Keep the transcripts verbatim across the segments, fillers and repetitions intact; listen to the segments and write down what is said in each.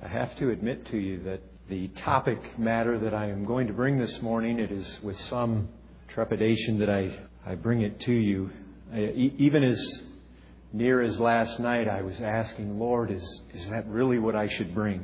I have to admit to you that the topic matter that I am going to bring this morning, it is with some trepidation that I, I bring it to you. I, e- even as near as last night, I was asking, Lord, is, is that really what I should bring?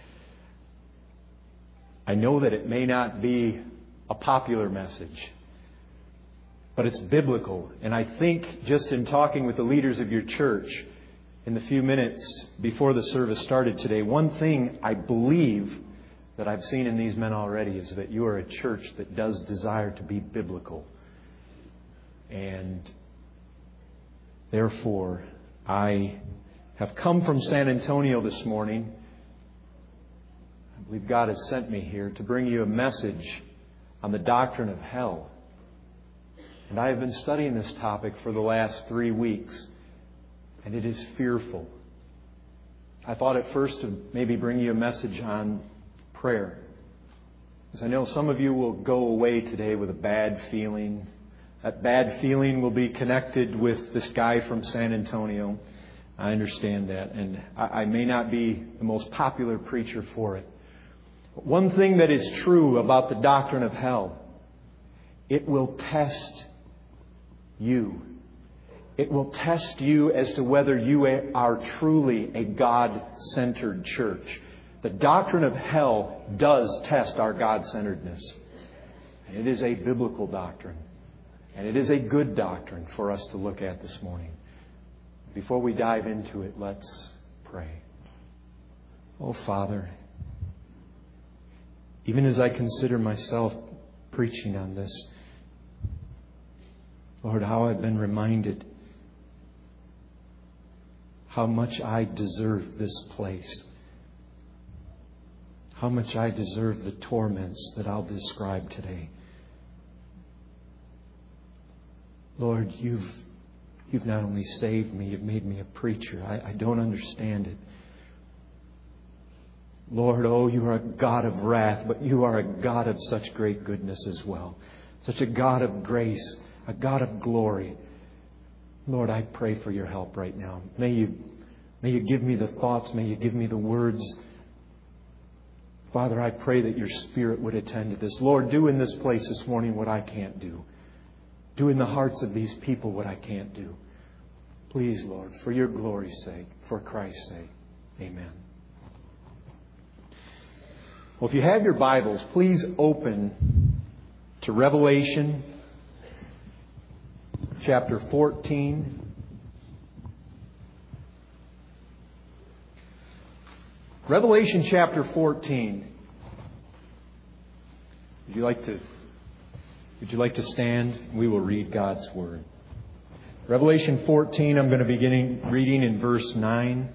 I know that it may not be a popular message, but it's biblical. And I think just in talking with the leaders of your church in the few minutes before the service started today, one thing I believe that I've seen in these men already is that you are a church that does desire to be biblical. And therefore, I have come from San Antonio this morning. I believe God has sent me here to bring you a message on the doctrine of hell. And I have been studying this topic for the last three weeks. And it is fearful. I thought at first to maybe bring you a message on prayer. Because I know some of you will go away today with a bad feeling. That bad feeling will be connected with this guy from San Antonio. I understand that. And I, I may not be the most popular preacher for it. But one thing that is true about the doctrine of hell, it will test you. It will test you as to whether you are truly a God-centered church. The doctrine of hell does test our God-centeredness. And it is a biblical doctrine. And it is a good doctrine for us to look at this morning. Before we dive into it, let's pray. Oh, Father, even as I consider myself preaching on this, Lord, how I've been reminded how much I deserve this place. How much I deserve the torments that I'll describe today. Lord, you've you've not only saved me, you've made me a preacher. I, I don't understand it. Lord, oh, you are a God of wrath, but you are a God of such great goodness as well. Such a God of grace, a God of glory. Lord, I pray for your help right now. May you, may you give me the thoughts. May you give me the words. Father, I pray that your Spirit would attend to this. Lord, do in this place this morning what I can't do. Do in the hearts of these people what I can't do. Please, Lord, for your glory's sake, for Christ's sake. Amen. Well, if you have your Bibles, please open to Revelation chapter fourteen. Revelation chapter fourteen. Would you like to would you like to stand? We will read God's Word. Revelation fourteen, I'm going to be beginning reading in verse nine.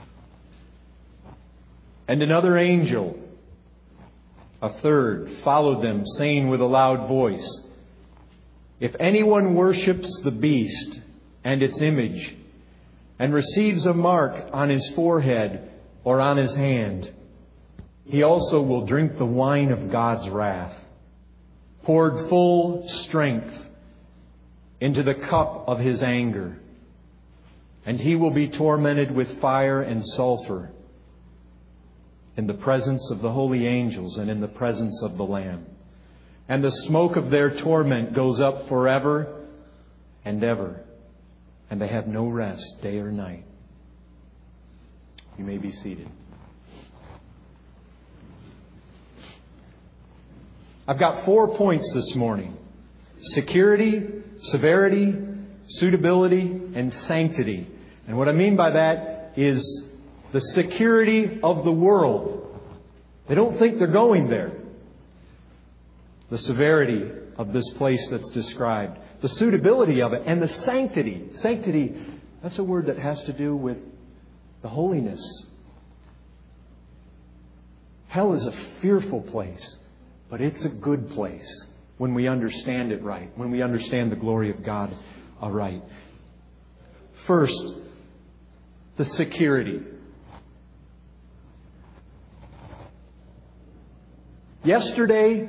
And another angel, a third, followed them, saying with a loud voice, if anyone worships the beast and its image, and receives a mark on his forehead or on his hand, he also will drink the wine of God's wrath, poured full strength into the cup of his anger. And he will be tormented with fire and sulfur in the presence of the holy angels and in the presence of the Lamb. And the smoke of their torment goes up forever and ever. And they have no rest day or night. You may be seated. I've got four points this morning. Security, severity, suitability, and sanctity. And what I mean by that is the security of the world. They don't think they're going there. The severity of this place that's described. The suitability of it. And the sanctity. Sanctity, that's a word that has to do with the holiness. Hell is a fearful place, but it's a good place when we understand it right. When we understand the glory of God aright. First, the security. Yesterday,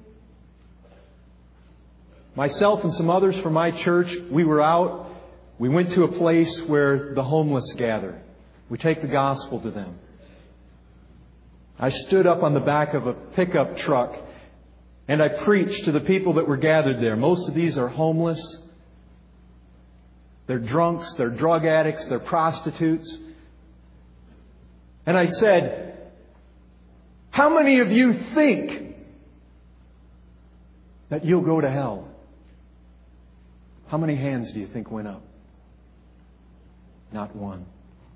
myself and some others from my church, we were out. We went to a place where the homeless gather. We take the gospel to them. I stood up on the back of a pickup truck and I preached to the people that were gathered there. Most of these are homeless. They're drunks, they're drug addicts, they're prostitutes. And I said, how many of you think that you'll go to hell? How many hands do you think went up? Not one.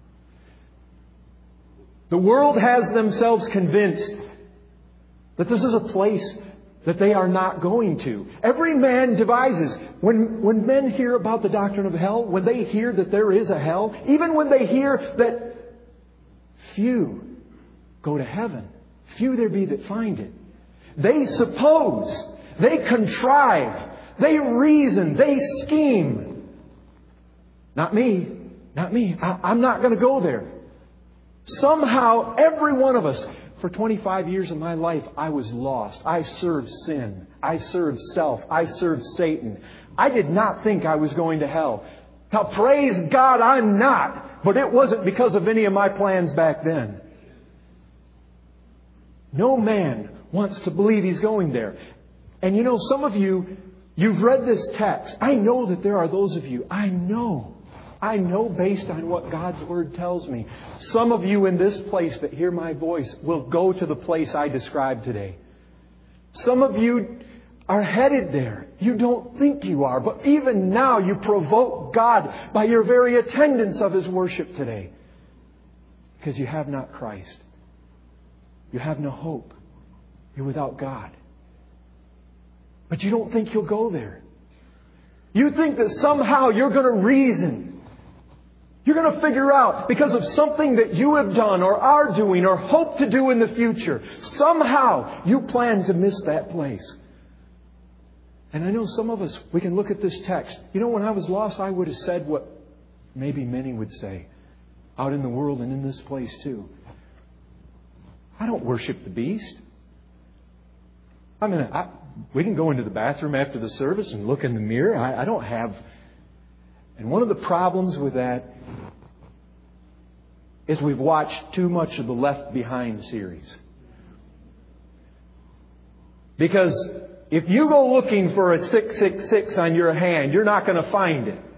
The world has themselves convinced that this is a place that they are not going to. Every man devises. When, when men hear about the doctrine of hell, when they hear that there is a hell, even when they hear that few go to heaven, few there be that find it, they suppose, they contrive, they reason, they scheme. Not me. Not me. I, I'm not going to go there. Somehow, every one of us, for twenty-five years of my life, I was lost. I served sin. I served self. I served Satan. I did not think I was going to hell. Now, praise God, I'm not. But it wasn't because of any of my plans back then. No man wants to believe he's going there. And you know, some of you, you've read this text. I know that there are those of you. I know. I know based on what God's Word tells me. Some of you in this place that hear my voice will go to the place I described today. Some of you are headed there. You don't think you are, but even now you provoke God by your very attendance of His worship today. Because you have not Christ. You have no hope. You're without God. But you don't think you'll go there. You think that somehow you're going to reason. You're going to figure out, because of something that you have done or are doing or hope to do in the future, somehow you plan to miss that place. And I know some of us, we can look at this text. You know, when I was lost, I would have said what maybe many would say out in the world and in this place too. I don't worship the beast. I mean, I, we can go into the bathroom after the service and look in the mirror. I, I don't have... And one of the problems with that is we've watched too much of the Left Behind series. Because if you go looking for a six six six on your hand, you're not going to find it.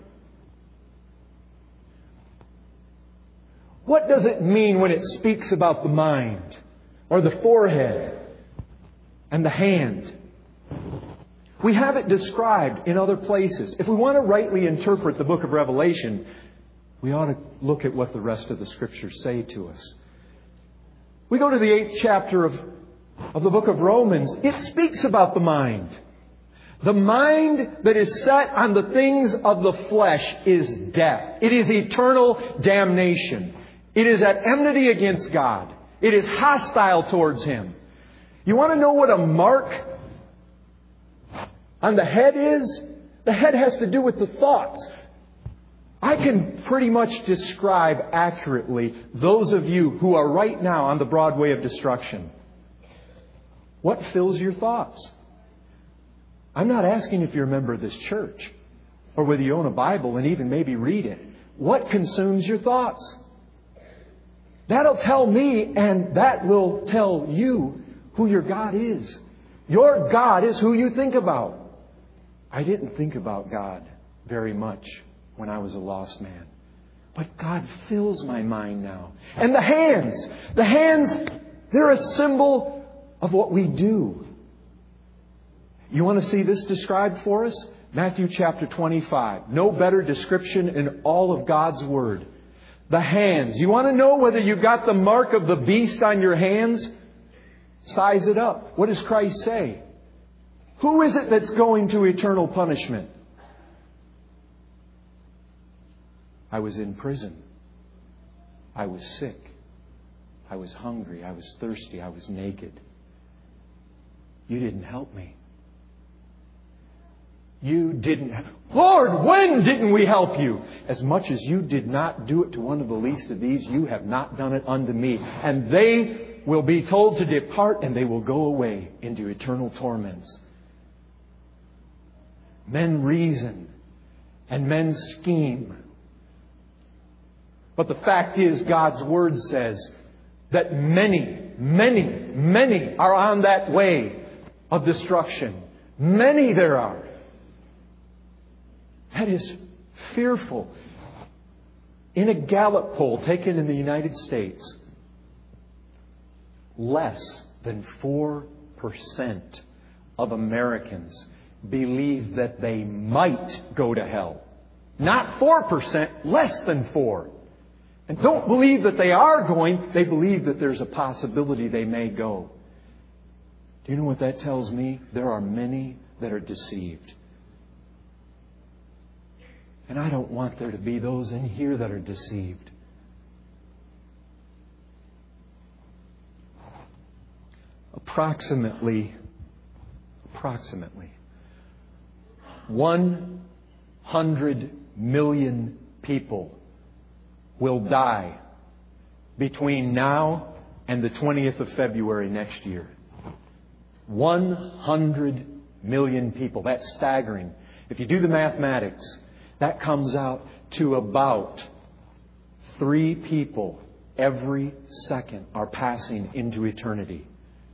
What does it mean when it speaks about the mind or the forehead and the hand? We have it described in other places. If we want to rightly interpret the book of Revelation, we ought to look at what the rest of the Scriptures say to us. We go to the eighth chapter of, of the book of Romans. It speaks about the mind. The mind that is set on the things of the flesh is death. It is eternal damnation. It is at enmity against God. It is hostile towards Him. You want to know what a mark on the head is? The head has to do with the thoughts. I can pretty much describe accurately those of you who are right now on the broad way of destruction. What fills your thoughts? I'm not asking if you're a member of this church or whether you own a Bible and even maybe read it. What consumes your thoughts? That'll tell me, and that will tell you who your God is. Your God is who you think about. I didn't think about God very much when I was a lost man. But God fills my mind now. And the hands. The hands, they're a symbol of what we do. You want to see this described for us? Matthew chapter twenty-five. No better description in all of God's Word. The hands. You want to know whether you got the mark of the beast on your hands? Size it up. What does Christ say? Who is it that's going to eternal punishment? I was in prison. I was sick. I was hungry. I was thirsty. I was naked. You didn't help me. You didn't. Lord, when didn't we help you? As much as you did not do it to one of the least of these, you have not done it unto me. And they will be told to depart, and they will go away into eternal torments. Men reason and men scheme. But the fact is, God's Word says that many, Many, many are on that way of destruction. Many there are. That is fearful. In a Gallup poll taken in the United States, less than four percent of Americans believe that they might go to hell. Not four percent, less than four. And don't believe that they are going, they believe that there's a possibility they may go. Do you know what that tells me? There are many that are deceived. And I don't want there to be those in here that are deceived. Approximately, approximately, one hundred million people will die between now and the twentieth of February next year. one hundred million people. That's staggering. If you do the mathematics, that comes out to about three people every second are passing into eternity.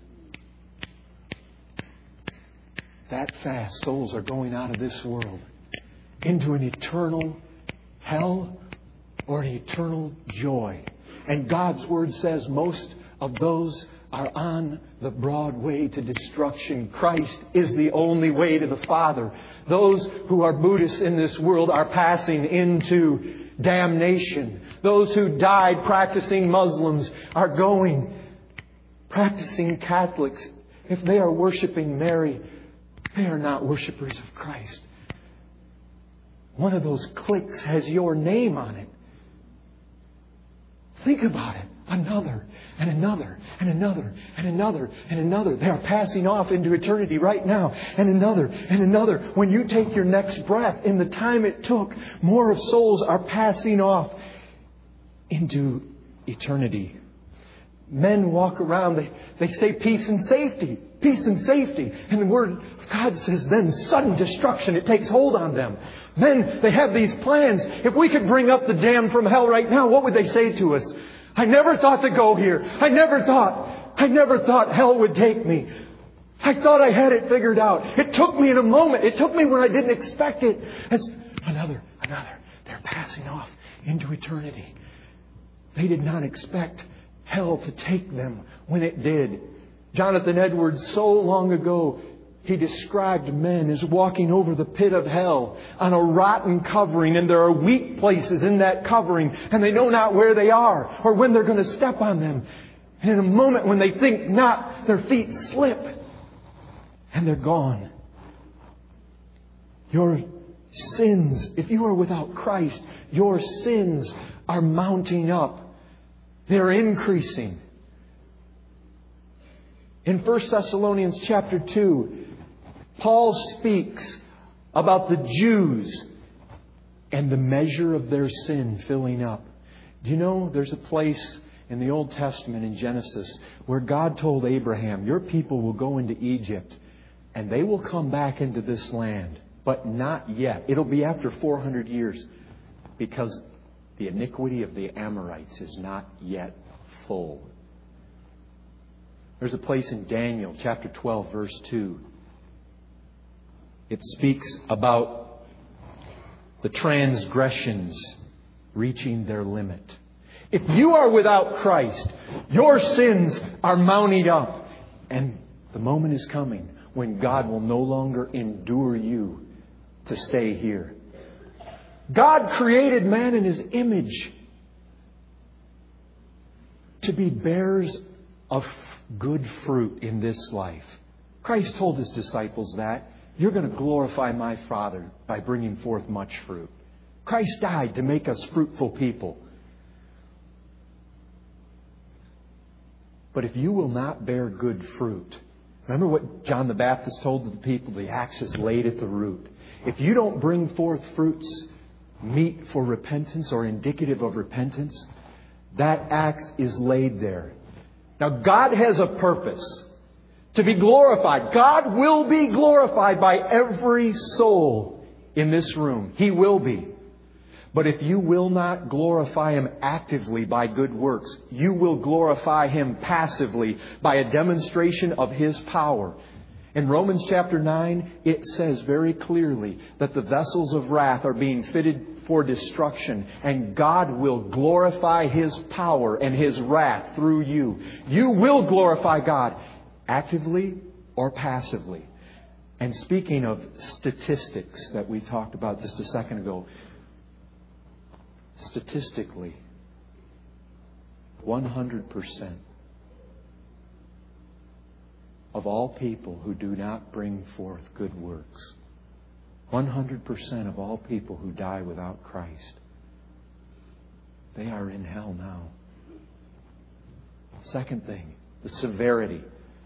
That fast, souls are going out of this world into an eternal hell or an eternal joy. And God's Word says most of those are on the broad way to destruction. Christ is the only way to the Father. Those who are Buddhists in this world are passing into damnation. Those who died practicing Muslims are going, practicing Catholics. If they are worshiping Mary, they are not worshipers of Christ. One of those cliques has your name on it. Think about it. Another, and another, and another, and another, and another. They are passing off into eternity right now. And another, and another. When you take your next breath, in the time it took, more of souls are passing off into eternity. Men walk around, they, they say peace and safety. Peace and safety. And the Word of God says then sudden destruction. It takes hold on them. Men, they have these plans. If we could bring up the damned from hell right now, what would they say to us? I never thought to go here. I never thought. I never thought hell would take me. I thought I had it figured out. It took me in a moment. It took me when I didn't expect it. It's another, another. They're passing off into eternity. They did not expect hell to take them when it did. Jonathan Edwards, so long ago, he described men as walking over the pit of hell on a rotten covering, and there are weak places in that covering, and they know not where they are or when they're going to step on them. And in a moment when they think not, their feet slip and they're gone. Your sins, if you are without Christ, your sins are mounting up. They're increasing. In First Thessalonians chapter two, Paul speaks about the Jews and the measure of their sin filling up. Do you know there's a place in the Old Testament in Genesis where God told Abraham, your people will go into Egypt and they will come back into this land, but not yet. It'll be after four hundred years because the iniquity of the Amorites is not yet full. There's a place in Daniel chapter twelve verse two. It speaks about the transgressions reaching their limit. If you are without Christ, your sins are mounting up. And the moment is coming when God will no longer endure you to stay here. God created man in His image to be bearers of good fruit in this life. Christ told His disciples that. You're going to glorify my Father by bringing forth much fruit. Christ died to make us fruitful people. But if you will not bear good fruit, remember what John the Baptist told the people? The axe is laid at the root. If you don't bring forth fruits meet for repentance or indicative of repentance, that axe is laid there. Now, God has a purpose to be glorified. God will be glorified by every soul in this room. He will be. But if you will not glorify Him actively by good works, you will glorify Him passively by a demonstration of His power. In Romans chapter nine, it says very clearly that the vessels of wrath are being fitted for destruction, and God will glorify His power and His wrath through you. You will glorify God actively or passively. And speaking of statistics that we talked about just a second ago, statistically, one hundred percent of all people who do not bring forth good works, one hundred percent of all people who die without Christ, they are in hell now. Second thing, the severity.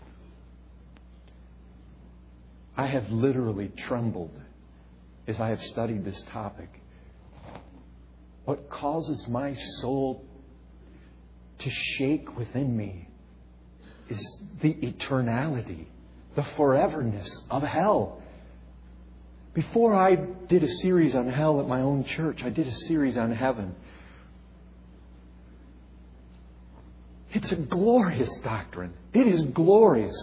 I have literally trembled as I have studied this topic. What causes my soul to shake within me is the eternality, the foreverness of hell. Before I did a series on hell at my own church, I did a series on heaven. It's a glorious doctrine. It is glorious.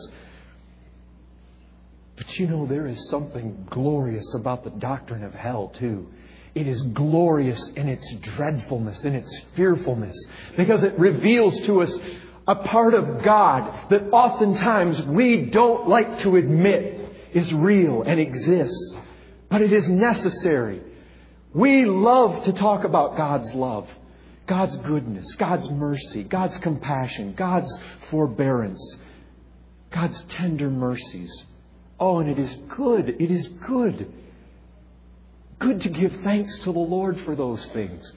But you know, there is something glorious about the doctrine of hell too. It is glorious in its dreadfulness, in its fearfulness, because it reveals to us a part of God that oftentimes we don't like to admit is real and exists. But it is necessary. We love to talk about God's love, God's goodness, God's mercy, God's compassion, God's forbearance, God's tender mercies. Oh, and it is good. It is good. Good to give thanks to the Lord for those things.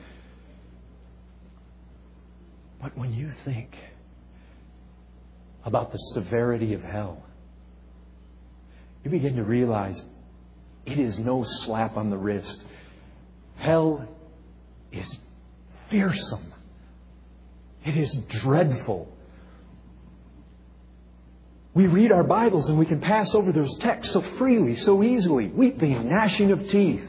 But when you think about the severity of hell, you begin to realize it is no slap on the wrist. Hell is fearsome. It is dreadful. We read our Bibles and we can pass over those texts so freely, so easily. Weeping and gnashing of teeth.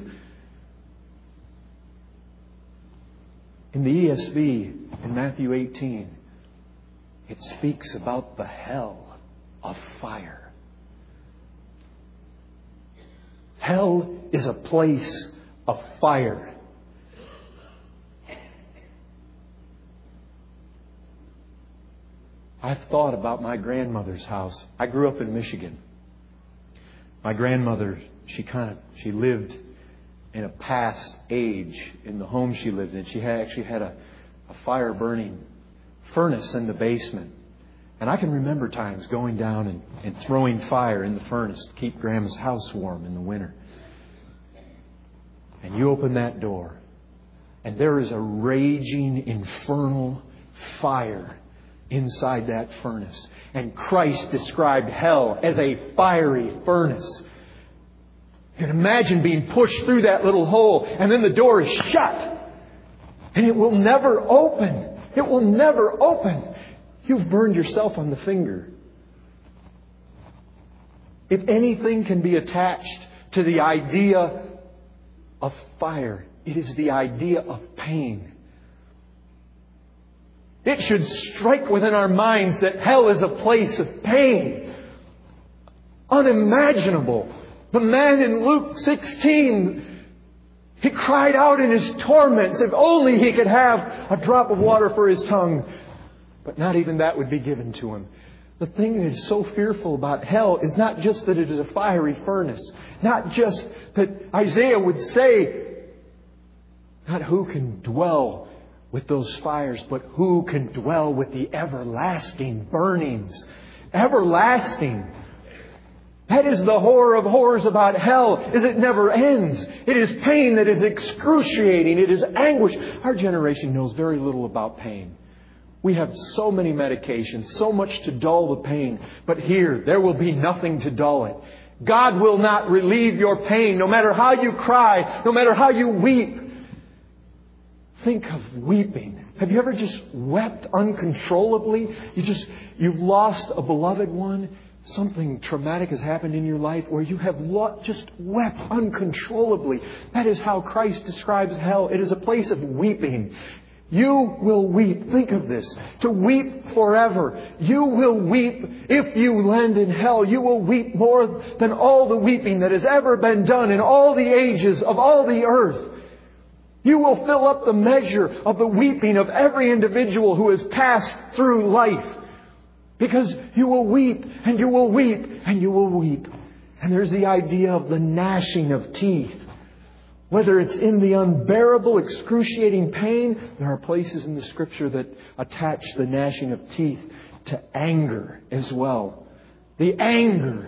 In the E S V, in Matthew eighteen, it speaks about the hell of fire. Hell is a place of fire. I've thought about my grandmother's house. I grew up in Michigan. My grandmother, she kind of, she lived in a past age in the home she lived in. She had actually had a, a fire burning furnace in the basement. And I can remember times going down and, and throwing fire in the furnace to keep Grandma's house warm in the winter. And you open that door, and there is a raging infernal fire inside that furnace. And Christ described hell as a fiery furnace. You can imagine being pushed through that little hole, and then the door is shut. And it will never open. It will never open. You've burned yourself on the finger. If anything can be attached to the idea of fire, it is the idea of pain. It should strike within our minds that hell is a place of pain. Unimaginable. The man in Luke sixteen, he cried out in his torments, if only he could have a drop of water for his tongue. But not even that would be given to him. The thing that is so fearful about hell is not just that it is a fiery furnace. Not just that Isaiah would say, not who can dwell with those fires, but who can dwell with the everlasting burnings. Everlasting. That is the horror of horrors about hell, is it never ends. It is pain that is excruciating. It is anguish. Our generation knows very little about pain. We have so many medications, so much to dull the pain. But here, there will be nothing to dull it. God will not relieve your pain, no matter how you cry, no matter how you weep. Think of weeping. Have you ever just wept uncontrollably? You just, you've lost a beloved one. Something traumatic has happened in your life where you have lo- just wept uncontrollably. That is how Christ describes hell. It is a place of weeping. You will weep. Think of this. To weep forever. You will weep if you land in hell. You will weep more than all the weeping that has ever been done in all the ages of all the earth. You will fill up the measure of the weeping of every individual who has passed through life. Because you will weep, and you will weep, and you will weep. And there's the idea of the gnashing of teeth. Whether it's in the unbearable, excruciating pain, there are places in the Scripture that attach the gnashing of teeth to anger as well. The anger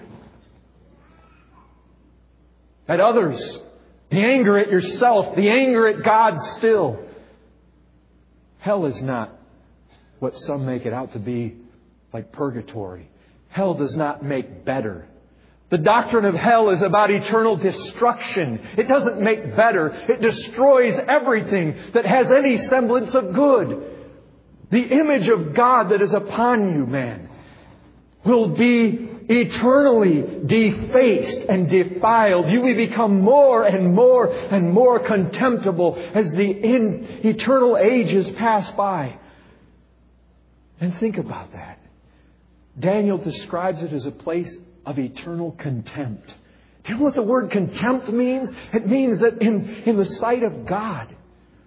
at others. The anger at yourself. The anger at God still. Hell is not what some make it out to be, like purgatory. Hell does not make better. The doctrine of hell is about eternal destruction. It doesn't make better. It destroys everything that has any semblance of good. The image of God that is upon you, man, will be eternally defaced and defiled. You will become more and more and more contemptible as the in eternal ages pass by. And think about that. Daniel describes it as a place of eternal contempt. Do you know what the word contempt means? It means that in, in the sight of God,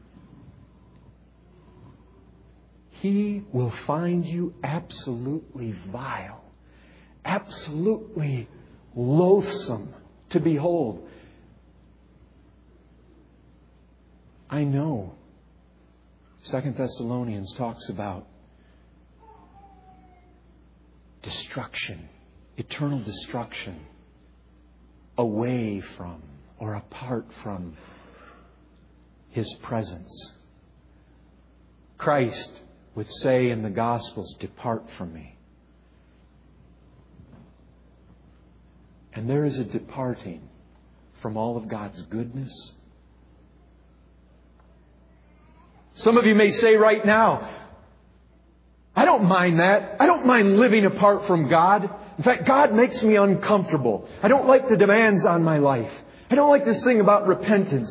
He will find you absolutely vile, absolutely loathsome to behold. I know Second Thessalonians talks about destruction, eternal destruction, away from or apart from His presence. Christ would say in the Gospels, "Depart from me." And there is a departing from all of God's goodness. Some of you may say right now, I don't mind that. I don't mind living apart from God. In fact, God makes me uncomfortable. I don't like the demands on my life. I don't like this thing about repentance.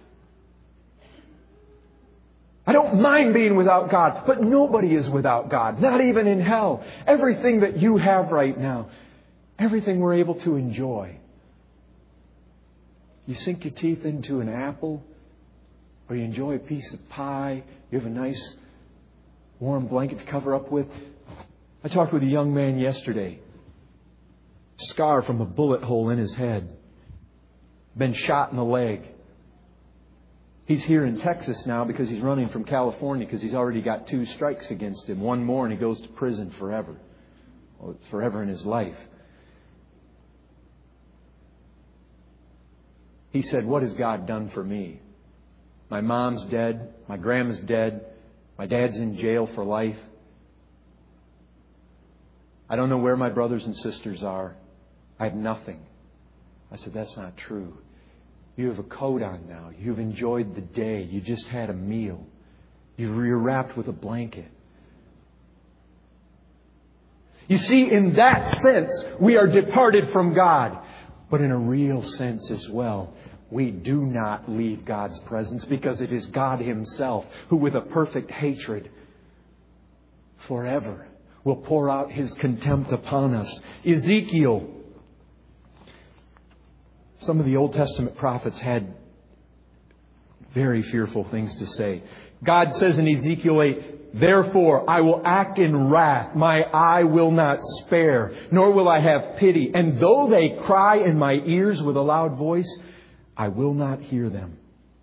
I don't mind being without God. But nobody is without God. Not even in hell. Everything that you have right now, everything we're able to enjoy. You sink your teeth into an apple, or you enjoy a piece of pie. You have a nice warm blanket to cover up with. I talked with a young man yesterday. Scar from a bullet hole in his head. Been shot in the leg. He's here in Texas now because he's running from California because he's already got two strikes against him. One more and he goes to prison forever. Well, forever in his life. He said, "What has God done for me? My mom's dead. My grandma's dead. My dad's in jail for life. I don't know where my brothers and sisters are. I have nothing." I said, "That's not true. You have a coat on now. You've enjoyed the day. You just had a meal. You're wrapped with a blanket." You see, in that sense, we are departed from God. But in a real sense as well, we do not leave God's presence because it is God Himself who, with a perfect hatred, forever will pour out His contempt upon us. Ezekiel. Some of the Old Testament prophets had very fearful things to say. God says in Ezekiel eight, "Therefore I will act in wrath. My eye will not spare, nor will I have pity. And though they cry in my ears with a loud voice, I will not hear them."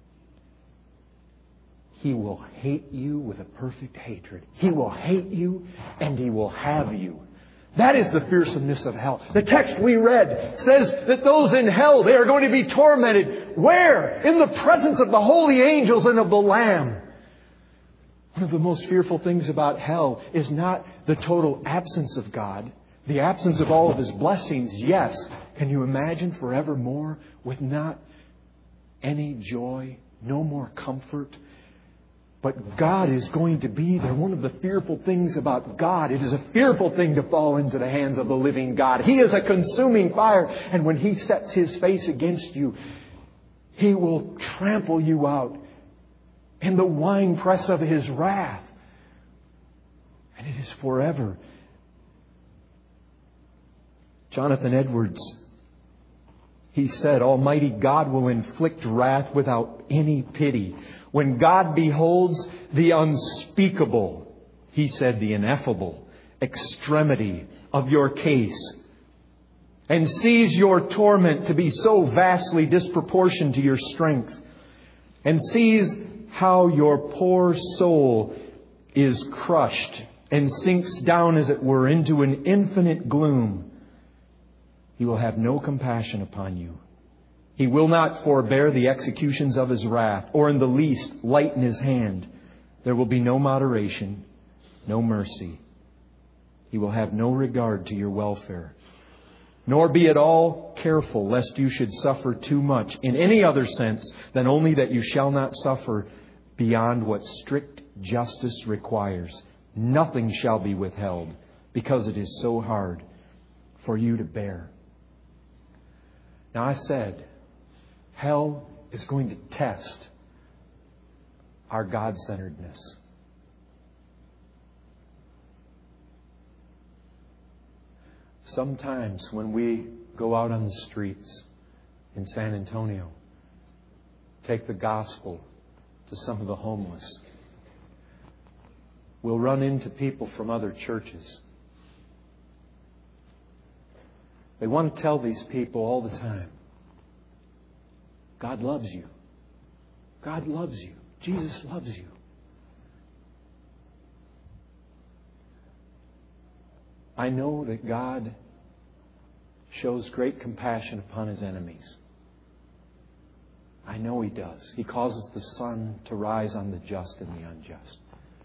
He will hate you with a perfect hatred. He will hate you and He will have you. That is the fearsomeness of hell. The text we read says that those in hell, they are going to be tormented. Where? In the presence of the holy angels and of the Lamb. One of the most fearful things about hell is not the total absence of God, the absence of all of His blessings. Yes. Can you imagine forevermore with not any joy, no more comfort, But God is going to be there. One of the fearful things about God, it is a fearful thing to fall into the hands of the living God. He is a consuming fire. And when He sets His face against you, He will trample you out in the winepress of His wrath. And it is forever. Jonathan Edwards, he said, Almighty God will inflict wrath without any pity. When God beholds the unspeakable, he said the ineffable, extremity of your case, and sees your torment to be so vastly disproportioned to your strength, and sees how your poor soul is crushed and sinks down, as it were, into an infinite gloom, He will have no compassion upon you. He will not forbear the executions of His wrath, or in the least lighten His hand. There will be no moderation, no mercy. He will have no regard to your welfare, nor be at all careful lest you should suffer too much in any other sense than only that you shall not suffer beyond what strict justice requires. Nothing shall be withheld, because it is so hard for you to bear. Now, I said, hell is going to test our God-centeredness. Sometimes when we go out on the streets in San Antonio, take the gospel to some of the homeless, we'll run into people from other churches. They want to tell these people all the time, God loves you. God loves you. Jesus loves you. I know that God shows great compassion upon His enemies. I know He does. He causes the sun to rise on the just and the unjust.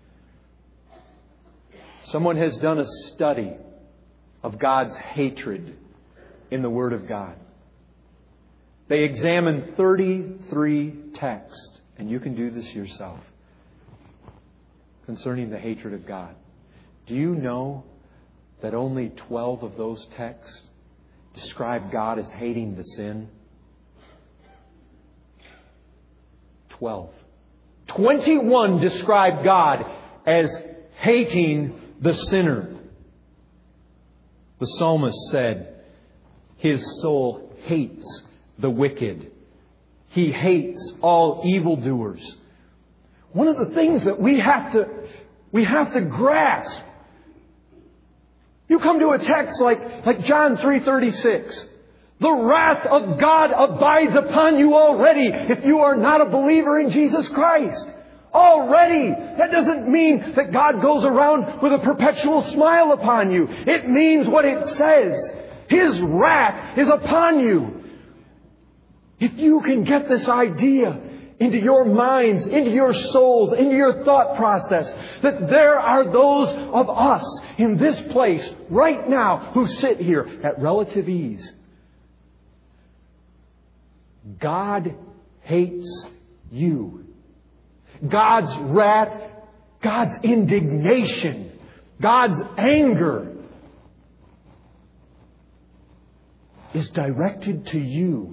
Someone has done a study of God's hatred in the Word of God. They examined thirty-three texts, and you can do this yourself, concerning the hatred of God. Do you know that only twelve of those texts describe God as hating the sin? Twelve. Twenty-one describe God as hating the sinner. The psalmist said, His soul hates the wicked. He hates all evildoers. One of the things that we have to, we have to grasp. You come to a text like, like John three thirty-six. The wrath of God abides upon you already if you are not a believer in Jesus Christ. Already. That doesn't mean that God goes around with a perpetual smile upon you. It means what it says. His wrath is upon you. If you can get this idea into your minds, into your souls, into your thought process, that there are those of us in this place right now who sit here at relative ease. God hates you. God's wrath, God's indignation, God's anger is directed to you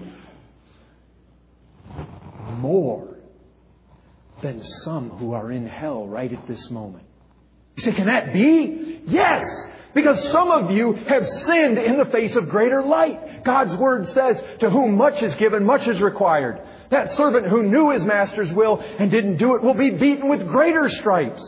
more than some who are in hell right at this moment. You say, can that be? Yes! Because some of you have sinned in the face of greater light. God's Word says, to whom much is given, much is required. That servant who knew his master's will and didn't do it will be beaten with greater stripes.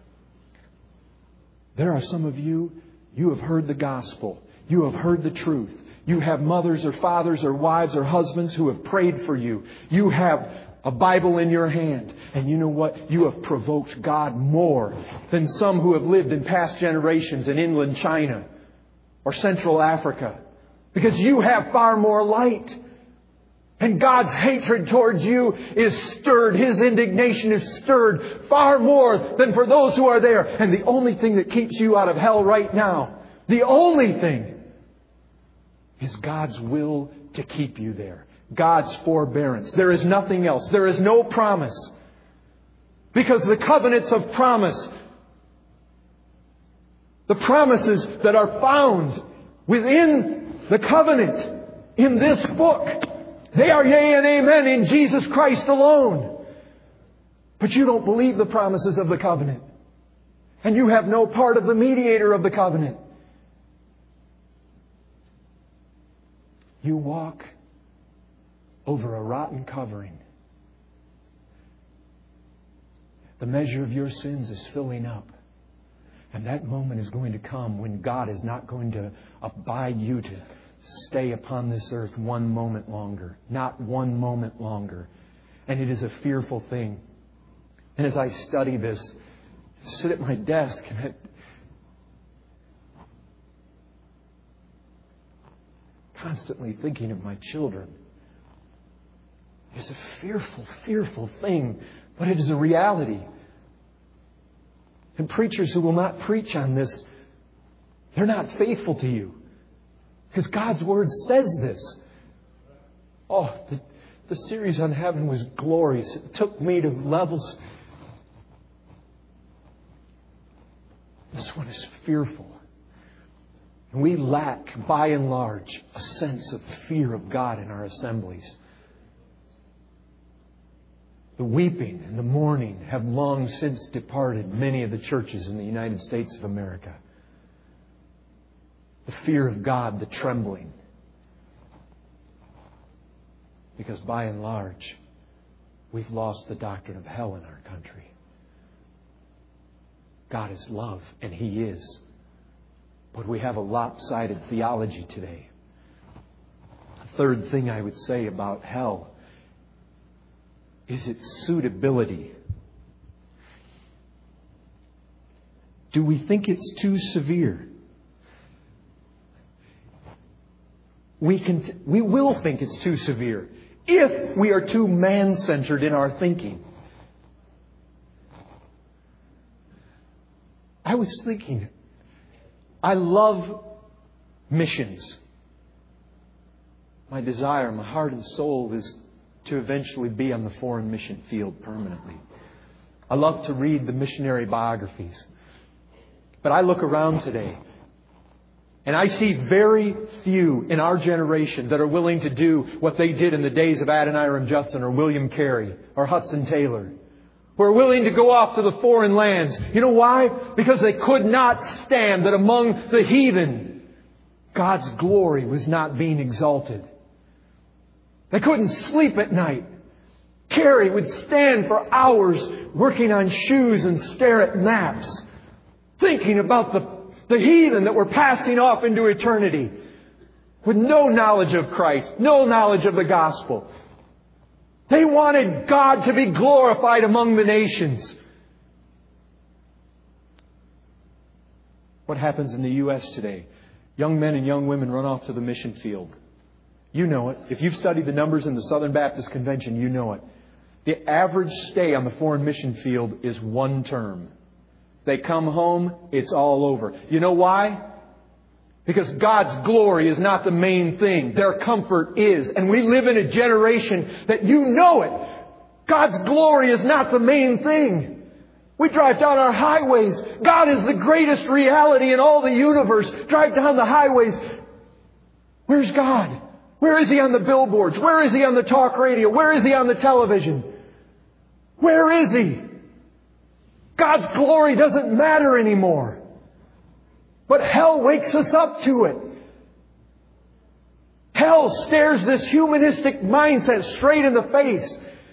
There are some of you, you have heard the gospel. You have heard the truth. You have mothers or fathers or wives or husbands who have prayed for you. You have a Bible in your hand. And you know what? You have provoked God more than some who have lived in past generations in inland China or Central Africa. Because you have far more light. And God's hatred towards you is stirred. His indignation is stirred far more than for those who are there. And the only thing that keeps you out of hell right now, the only thing, is God's will to keep you there. God's forbearance. There is nothing else. There is no promise. Because the covenants of promise, the promises that are found within the covenant in this book, they are yea and amen in Jesus Christ alone. But you don't believe the promises of the covenant. And you have no part of the mediator of the covenant. You walk over a rotten covering. The measure of your sins is filling up. And that moment is going to come when God is not going to abide you to stay upon this earth one moment longer. Not one moment longer. And it is a fearful thing. And as I study this, I sit at my desk and I, constantly thinking of my children. It's a fearful, fearful thing, but it is a reality. And preachers who will not preach on this, they're not faithful to you. Because God's Word says this. Oh, the, the series on heaven was glorious. It took me to levels. This one is fearful. And we lack, by and large, a sense of fear of God in our assemblies. The weeping and the mourning have long since departed many of the churches in the United States of America. The fear of God, the trembling. Because by and large, we've lost the doctrine of hell in our country. God is love, and He is. But we have a lopsided theology today. The third thing I would say about hell is its suitability. Do we think it's too severe? We can, we will think it's too severe if we are too man-centered in our thinking. I was thinking, I love missions. My desire, my heart and soul is to eventually be on the foreign mission field permanently. I love to read the missionary biographies. But I look around today and I see very few in our generation that are willing to do what they did in the days of Adoniram Judson or William Carey or Hudson Taylor. Who are willing to go off to the foreign lands. You know why? Because they could not stand that among the heathen, God's glory was not being exalted. They couldn't sleep at night. Carey would stand for hours working on shoes and stare at maps, thinking about the, the heathen that were passing off into eternity with no knowledge of Christ, no knowledge of the gospel. They wanted God to be glorified among the nations. What happens in the U S today? Young men and young women run off to the mission field. You know it. If you've studied the numbers in the Southern Baptist Convention, you know it. The average stay on the foreign mission field is one term. They come home, it's all over. You know why? Because God's glory is not the main thing. Their comfort is. And we live in a generation that you know it. God's glory is not the main thing. We drive down our highways. God is the greatest reality in all the universe. Drive down the highways. Where's God? Where is He on the billboards? Where is He on the talk radio? Where is He on the television? Where is He? God's glory doesn't matter anymore. But hell wakes us up to it. Hell stares this humanistic mindset straight in the face.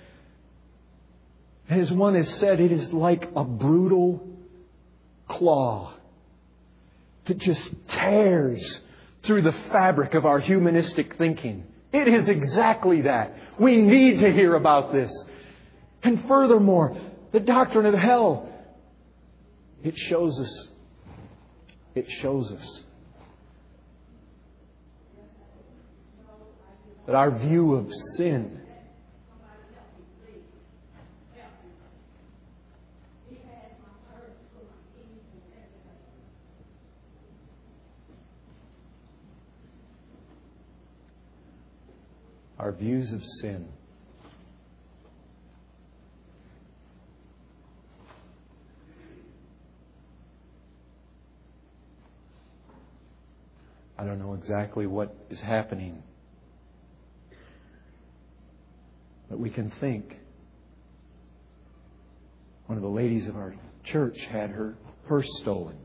And as one has said, it is like a brutal claw that just tears through the fabric of our humanistic thinking. It is exactly that. We need to hear about this. And furthermore, the doctrine of hell, it shows us It shows us that our view of sin our views of sin I don't know exactly what is happening. But we can think. One of the ladies of our church had her purse stolen.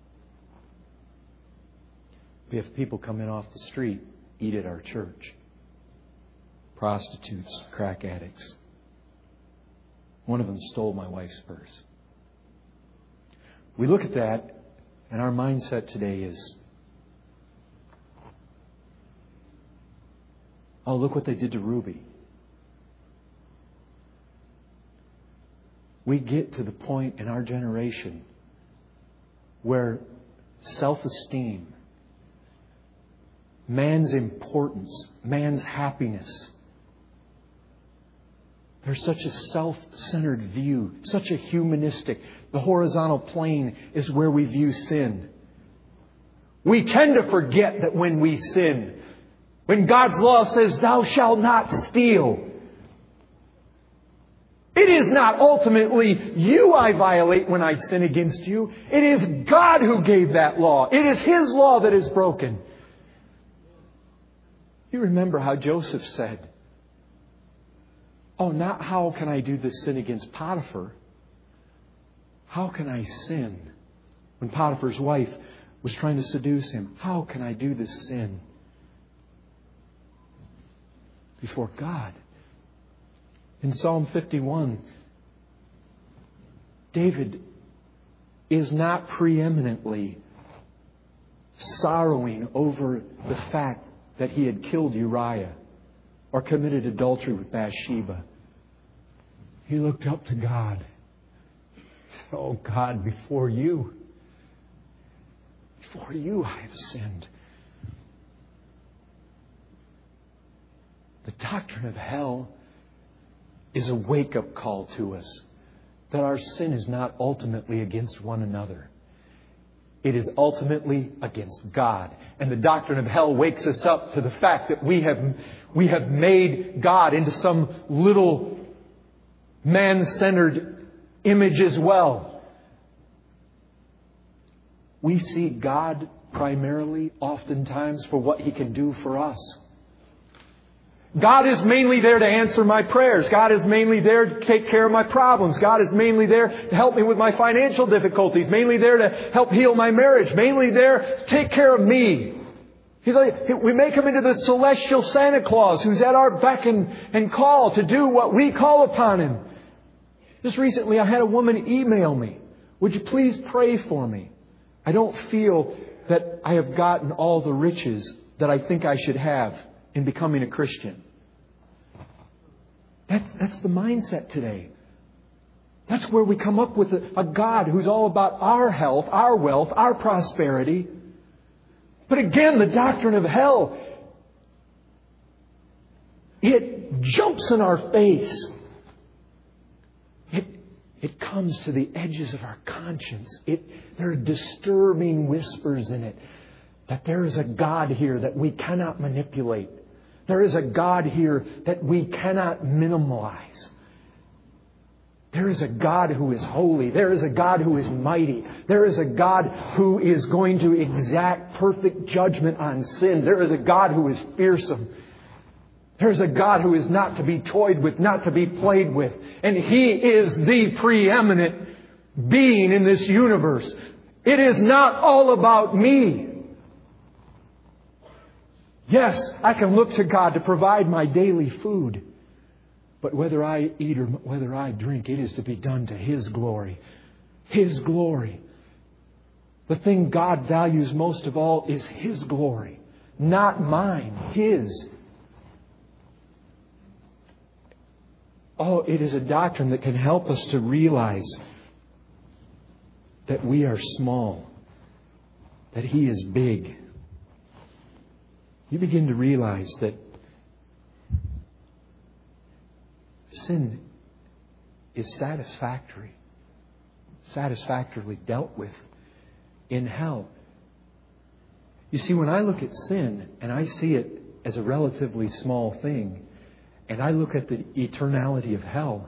We have people come in off the street, eat at our church. Prostitutes, crack addicts. One of them stole my wife's purse. We look at that, and our mindset today is, oh, look what they did to Ruby. We get to the point in our generation where self-esteem, man's importance, man's happiness, there's such a self-centered view, such a humanistic. The horizontal plane is where we view sin. We tend to forget that when we sin, when God's law says, "Thou shalt not steal," it is not ultimately you I violate when I sin against you. It is God who gave that law. It is His law that is broken. You remember how Joseph said, oh, not how can I do this sin against Potiphar? How can I sin? When Potiphar's wife was trying to seduce him, how can I do this sin before God? In Psalm fifty-one, David is not preeminently sorrowing over the fact that he had killed Uriah or committed adultery with Bathsheba. He looked up to God. He said, oh God, before you, before you I have sinned. The doctrine of hell is a wake-up call to us that our sin is not ultimately against one another. It is ultimately against God. And the doctrine of hell wakes us up to the fact that we have, we have made God into some little man-centered image as well. We see God primarily, oftentimes, for what He can do for us. God is mainly there to answer my prayers. God is mainly there to take care of my problems. God is mainly there to help me with my financial difficulties. Mainly there to help heal my marriage. Mainly there to take care of me. He's like, we make Him into the celestial Santa Claus who's at our beck and, and call to do what we call upon Him. Just recently I had a woman email me. Would you please pray for me? I don't feel that I have gotten all the riches that I think I should have in becoming a Christian. That's, that's the mindset today. That's where we come up with a, a God who's all about our health, our wealth, our prosperity. But again, the doctrine of hell, it jumps in our face. It, it comes to the edges of our conscience. It, there are disturbing whispers in it that there is a God here that we cannot manipulate. There is a God here that we cannot minimize. There is a God who is holy. There is a God who is mighty. There is a God who is going to exact perfect judgment on sin. There is a God who is fearsome. There is a God who is not to be toyed with, not to be played with. And He is the preeminent being in this universe. It is not all about me. Yes, I can look to God to provide my daily food. But whether I eat or whether I drink, it is to be done to His glory. His glory. The thing God values most of all is His glory. Not mine. His. Oh, it is a doctrine that can help us to realize that we are small. That He is big. You begin to realize that sin is satisfactory, satisfactorily dealt with in hell. You see, when I look at sin and I see it as a relatively small thing, and I look at the eternality of hell,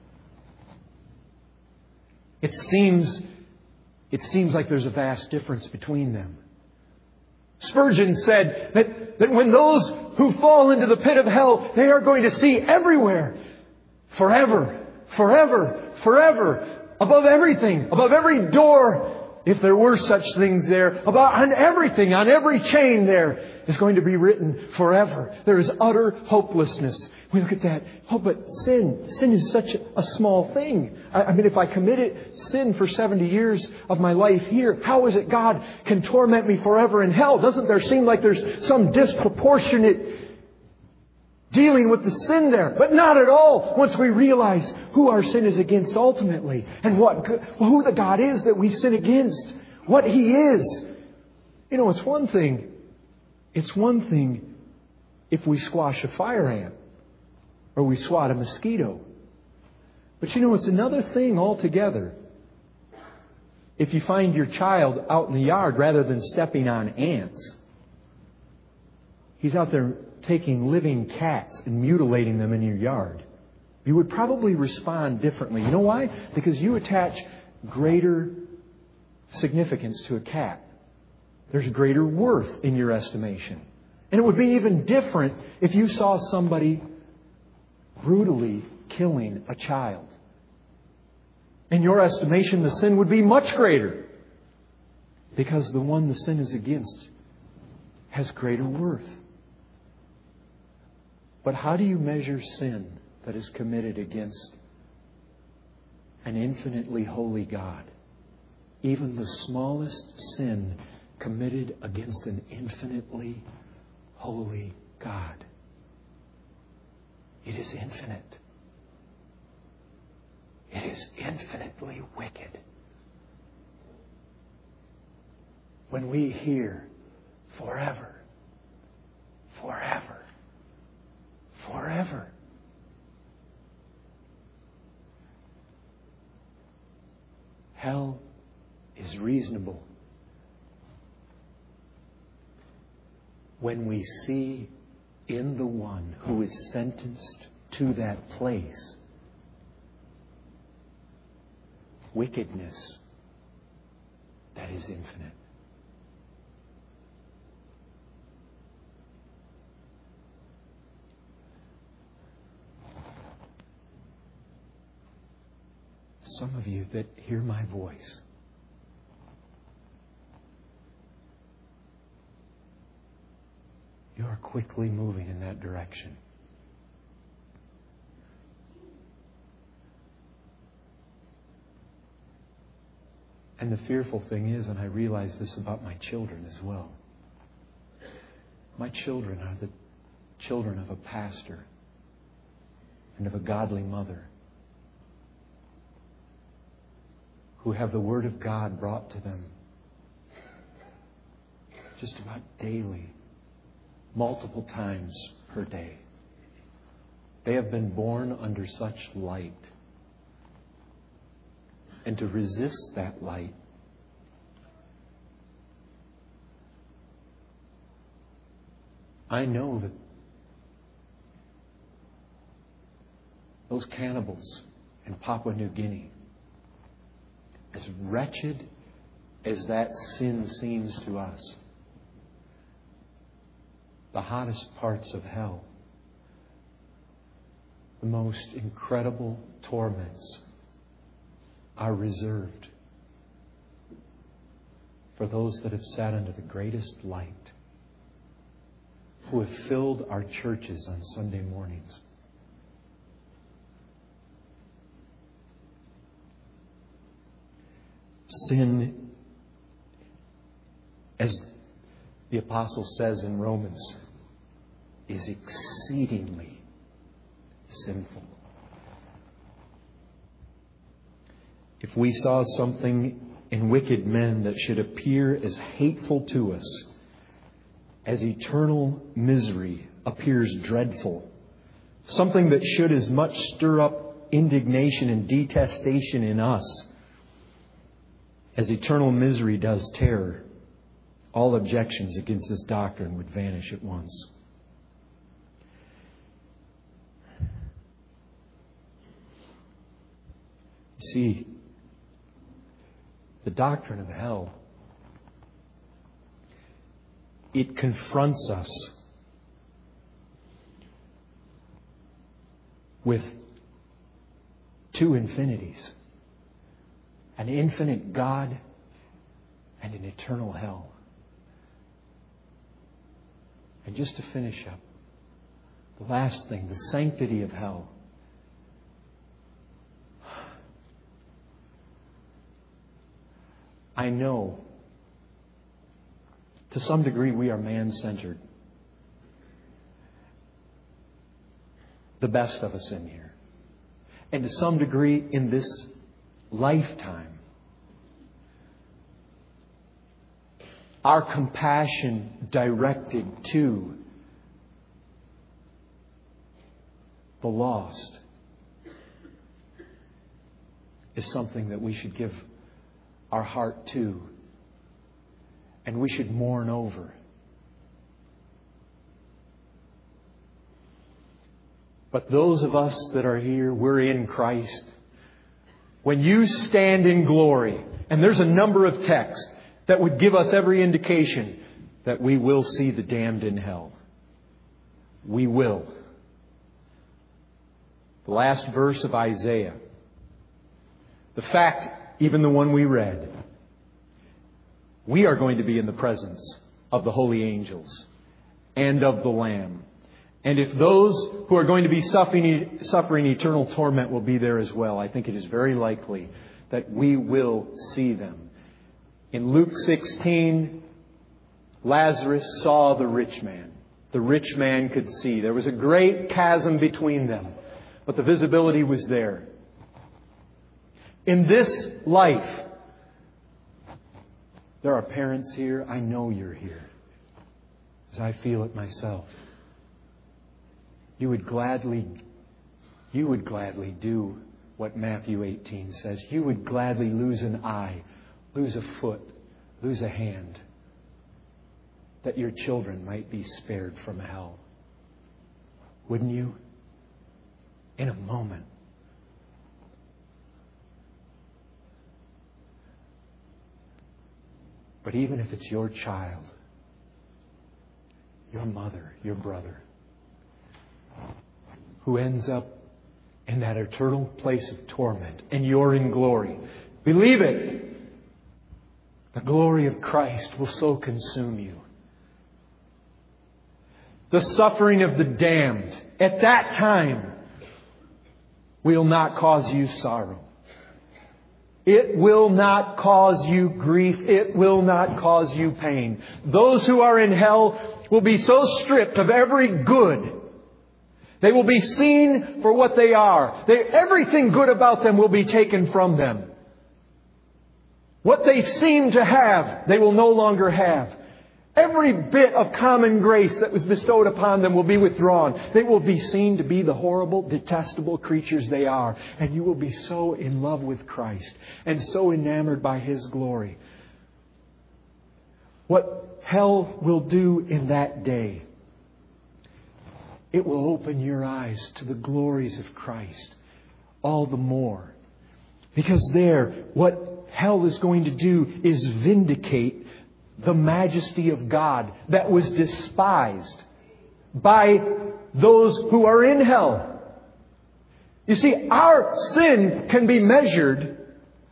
it seems, it seems like there's a vast difference between them. Spurgeon said that, that when those who fall into the pit of hell, they are going to see everywhere, forever, forever, forever, above everything, above every door, if there were such things there, about on everything, on every chain there is going to be written forever. There is utter hopelessness. We look at that. Oh, but sin, sin is such a small thing. I, I mean, if I committed sin for seventy years of my life here, how is it God can torment me forever in hell? Doesn't there seem like there's some disproportionate dealing with the sin there? But not at all. Once we realize who our sin is against ultimately and what who the God is that we sin against, what He is. You know, it's one thing. It's one thing if we squash a fire ant or we swat a mosquito. But you know, it's another thing altogether if you find your child out in the yard rather than stepping on ants. He's out there taking living cats and mutilating them in your yard. You would probably respond differently. You know why? Because you attach greater significance to a cat. There's greater worth in your estimation. And it would be even different if you saw somebody brutally killing a child. In your estimation, the sin would be much greater. Because the one the sin is against has greater worth. But how do you measure sin that is committed against an infinitely holy God? Even the smallest sin committed against an infinitely holy God. It is infinite. It is infinitely wicked. When we hear forever, forever, forever, hell is reasonable when we see in the one who is sentenced to that place wickedness that is infinite. Some of you that hear my voice, you are quickly moving in that direction. And the fearful thing is, and I realize this about my children as well, my children are the children of a pastor and of a godly mother who have the Word of God brought to them just about daily, multiple times per day. They have been born under such light. And to resist that light I know that those cannibals in Papua New Guinea, as wretched as that sin seems to us, the hottest parts of hell, the most incredible torments are reserved for those that have sat under the greatest light, who have filled our churches on Sunday mornings. Sin, as the Apostle says in Romans, is exceedingly sinful. If we saw something in wicked men that should appear as hateful to us as eternal misery appears dreadful, something that should as much stir up indignation and detestation in us as eternal misery does terror, all objections against this doctrine would vanish at once. You see, the doctrine of hell it confronts us with two infinities. An infinite God and an eternal hell. And just to finish up, the last thing, the sanctity of hell. I know, to some degree, we are man-centered. The best of us in here. And to some degree, in this lifetime, our compassion directed to the lost is something that we should give our heart to, and we should mourn over. But those of us that are here, we're in Christ. When you stand in glory, and there's a number of texts that would give us every indication that we will see the damned in hell. We will. The last verse of Isaiah. The fact, even the one we read, we are going to be in the presence of the holy angels and of the Lamb. And if those who are going to be suffering, suffering eternal torment will be there as well, I think it is very likely that we will see them. In Luke sixteen, Lazarus saw the rich man. The rich man could see. There was a great chasm between them, but the visibility was there. In this life, there are parents here. I know you're here, as I feel it myself. You would gladly, you would gladly do what Matthew eighteen says. You would gladly lose an eye, lose a foot, lose a hand, that your children might be spared from hell. Wouldn't you? In a moment. But even if it's your child, your mother, your brother, who ends up in that eternal place of torment, and you're in glory, believe it, the glory of Christ will so consume you. The suffering of the damned at that time will not cause you sorrow. It will not cause you grief. It will not cause you pain. Those who are in hell will be so stripped of every good. They will be seen for what they are. They, everything good about them will be taken from them. What they seem to have, they will no longer have. Every bit of common grace that was bestowed upon them will be withdrawn. They will be seen to be the horrible, detestable creatures they are. And you will be so in love with Christ and so enamored by His glory. What hell will do in that day, it will open your eyes to the glories of Christ all the more. Because there, what hell is going to do is vindicate the majesty of God that was despised by those who are in hell. You see, our sin can be measured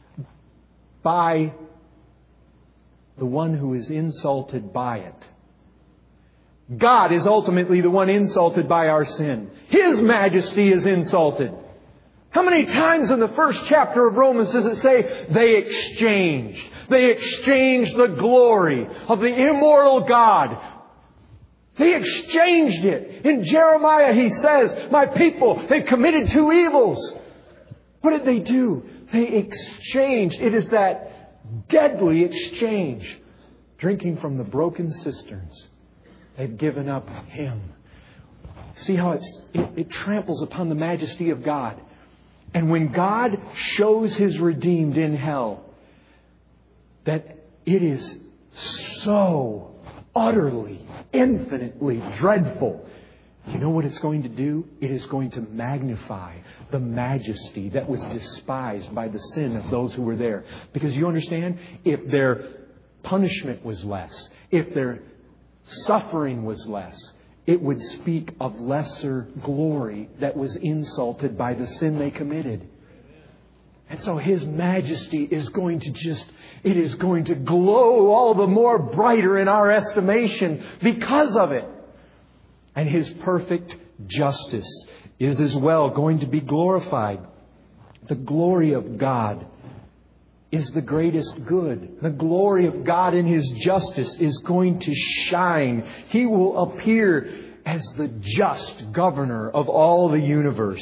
by the one who is insulted by it. God is ultimately the one insulted by our sin. His majesty is insulted. How many times in the first chapter of Romans does it say they exchanged? They exchanged the glory of the immortal God. They exchanged it. In Jeremiah he says, my people, they committed two evils. What did they do? They exchanged. It is that deadly exchange. Drinking from the broken cisterns. They've given up Him. See how it's, it, it tramples upon the majesty of God. And when God shows His redeemed in hell, that it is so utterly, infinitely dreadful. You know what it's going to do? It is going to magnify the majesty that was despised by the sin of those who were there. Because you understand, if their punishment was less, if their suffering was less, it would speak of lesser glory that was insulted by the sin they committed. And so His majesty is going to just, it is going to glow all the more brighter in our estimation because of it. And His perfect justice is as well going to be glorified. The glory of God is the greatest good. The glory of God in His justice is going to shine. He will appear as the just governor of all the universe.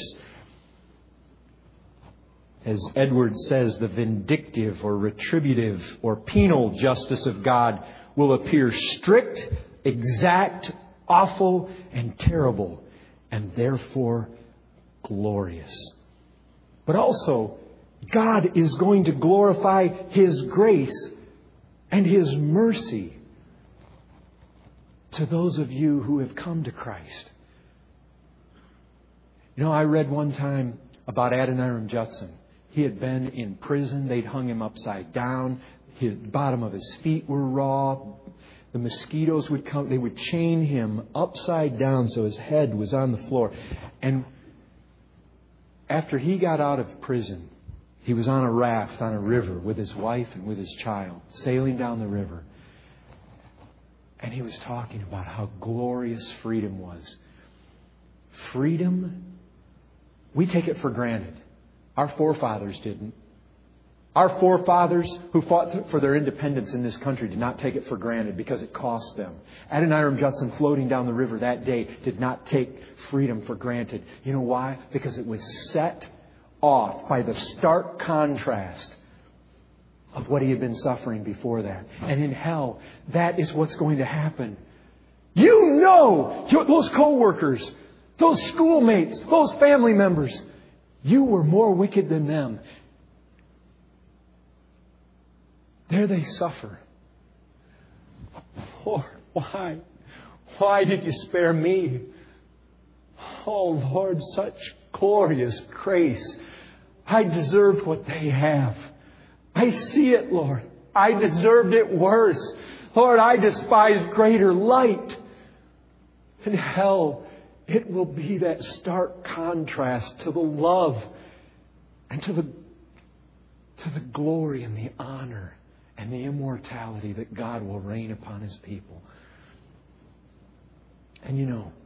As Edwards says, the vindictive or retributive or penal justice of God will appear strict, exact, awful, and terrible, and therefore glorious. But also, God is going to glorify His grace and His mercy to those of you who have come to Christ. You know, I read one time about Adoniram Judson. He had been in prison. They'd hung him upside down. His bottom of his feet were raw. The mosquitoes would come. They would chain him upside down so his head was on the floor. And after he got out of prison, he was on a raft on a river with his wife and with his child, sailing down the river. And he was talking about how glorious freedom was. Freedom, we take it for granted. Our forefathers didn't. Our forefathers who fought for their independence in this country did not take it for granted because it cost them. Adoniram Judson floating down the river that day did not take freedom for granted. You know why? Because it was set off by the stark contrast of what he had been suffering before that. And in hell, that is what's going to happen. You know, those co-workers, those schoolmates, those family members, you were more wicked than them. There they suffer. Lord, why? Why did you spare me? Oh, Lord, such glorious grace. I deserved what they have. I see it, Lord. I deserved it worse. Lord, I despised greater light. In hell, it will be that stark contrast to the love and to the, to the glory and the honor and the immortality that God will rain upon His people. And you know,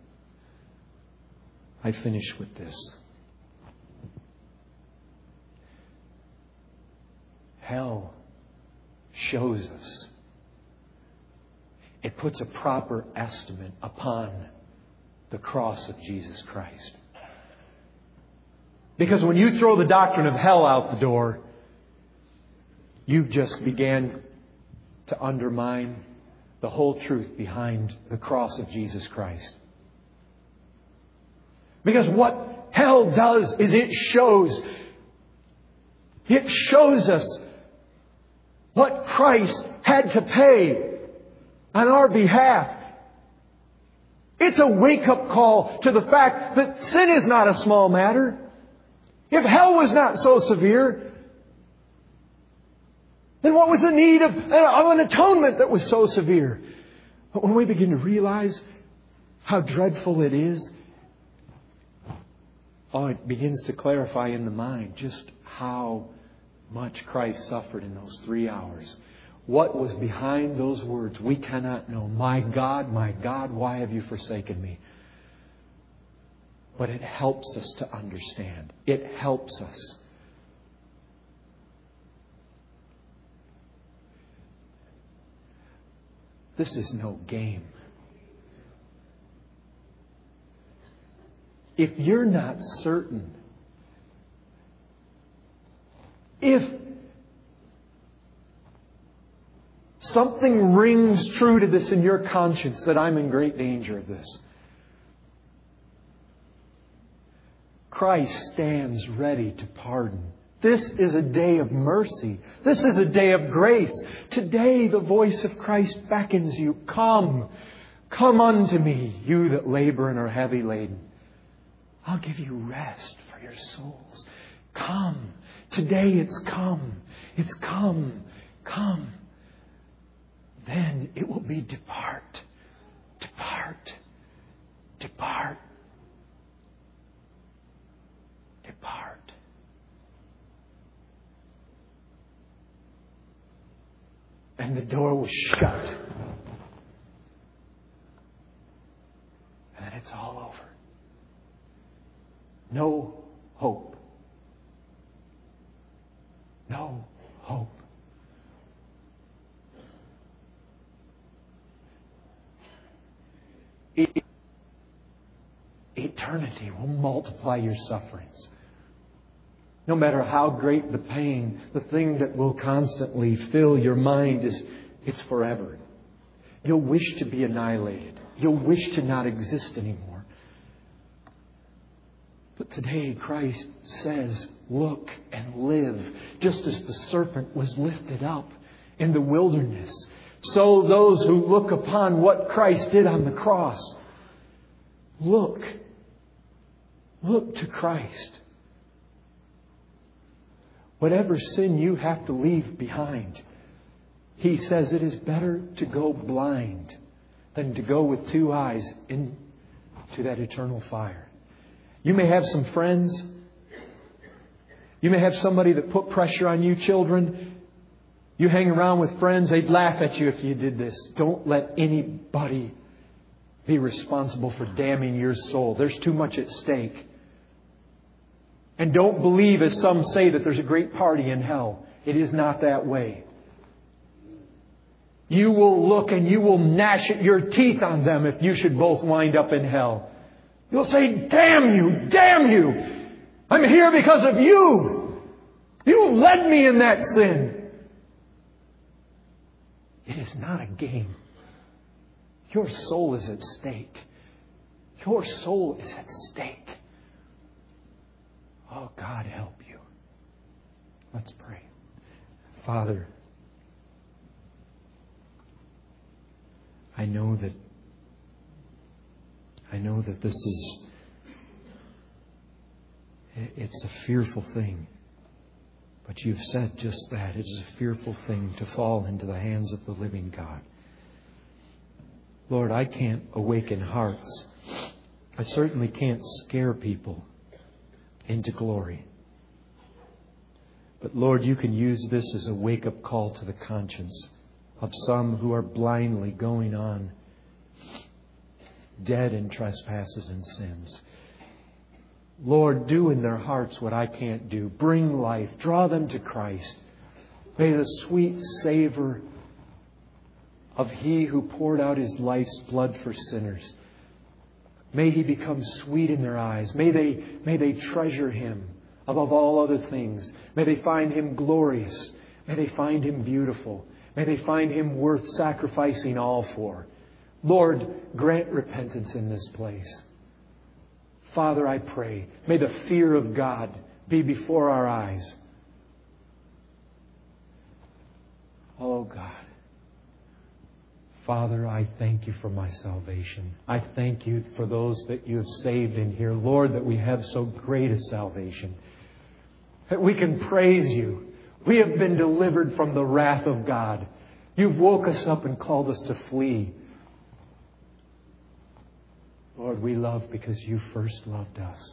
I finish with this. Hell shows us. It puts a proper estimate upon the cross of Jesus Christ. Because when you throw the doctrine of hell out the door, you've just began to undermine the whole truth behind the cross of Jesus Christ. Because what hell does is it shows, it shows us what Christ had to pay on our behalf. It's a wake-up call to the fact that sin is not a small matter. If hell was not so severe, then what was the need of, of an atonement that was so severe? But when we begin to realize how dreadful it is, oh, it begins to clarify in the mind just how much Christ suffered in those three hours. What was behind those words, we cannot know. My God, my God, why have you forsaken me? But it helps us to understand. It helps us. This is no game. If you're not certain, if something rings true to this in your conscience that I'm in great danger of this, Christ stands ready to pardon. This is a day of mercy. This is a day of grace. Today the voice of Christ beckons you. Come, come unto me, you that labor and are heavy laden. I'll give you rest for your souls. Come. Today it's come. It's come. Come. Then it will be depart. and the door was shut. And then it's all over. No hope. No hope. Eternity will multiply your sufferings. No matter how great the pain, the thing that will constantly fill your mind is, it's forever. You'll wish to be annihilated. You'll wish to not exist anymore. But today Christ says, look and live. Just as the serpent was lifted up in the wilderness, so those who look upon what Christ did on the cross, look. Look to Christ. Whatever sin you have to leave behind, He says it is better to go blind than to go with two eyes into that eternal fire. You may have some friends. You may have somebody that put pressure on you, children. You hang around with friends, they'd laugh at you if you did this. Don't let anybody be responsible for damning your soul. There's too much at stake. And don't believe, as some say, that there's a great party in hell. It is not that way. You will look and you will gnash your teeth on them if you should both wind up in hell. You'll say, damn you, damn you. I'm here because of you. You led me in that sin. It is not a game. Your soul is at stake. Your soul is at stake. Oh, God, help you. Let's pray. Father, I know that I know that this is it's a fearful thing. But you've said just that. It is a fearful thing to fall into the hands of the living God. Lord, I can't awaken hearts. I certainly can't scare people into glory. But Lord, you can use this as a wake-up call to the conscience of some who are blindly going on, dead in trespasses and sins. Lord, do in their hearts what I can't do. Bring life. Draw them to Christ. May the sweet savor of He who poured out His life's blood for sinners, may He become sweet in their eyes. May they, may they treasure Him above all other things. May they find Him glorious. May they find Him beautiful. May they find Him worth sacrificing all for. Lord, grant repentance in this place. Father, I pray, may the fear of God be before our eyes. Oh God. Father, I thank You for my salvation. I thank You for those that You have saved in here. Lord, that we have so great a salvation. That we can praise You. We have been delivered from the wrath of God. You've woke us up and called us to flee. Lord, we love because You first loved us.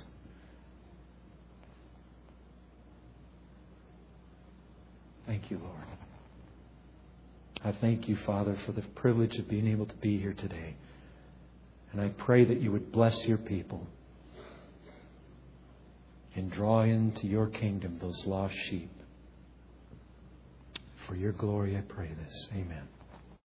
Thank You, Lord. I thank You, Father, for the privilege of being able to be here today. And I pray that You would bless Your people and draw into Your kingdom those lost sheep. For Your glory, I pray this. Amen.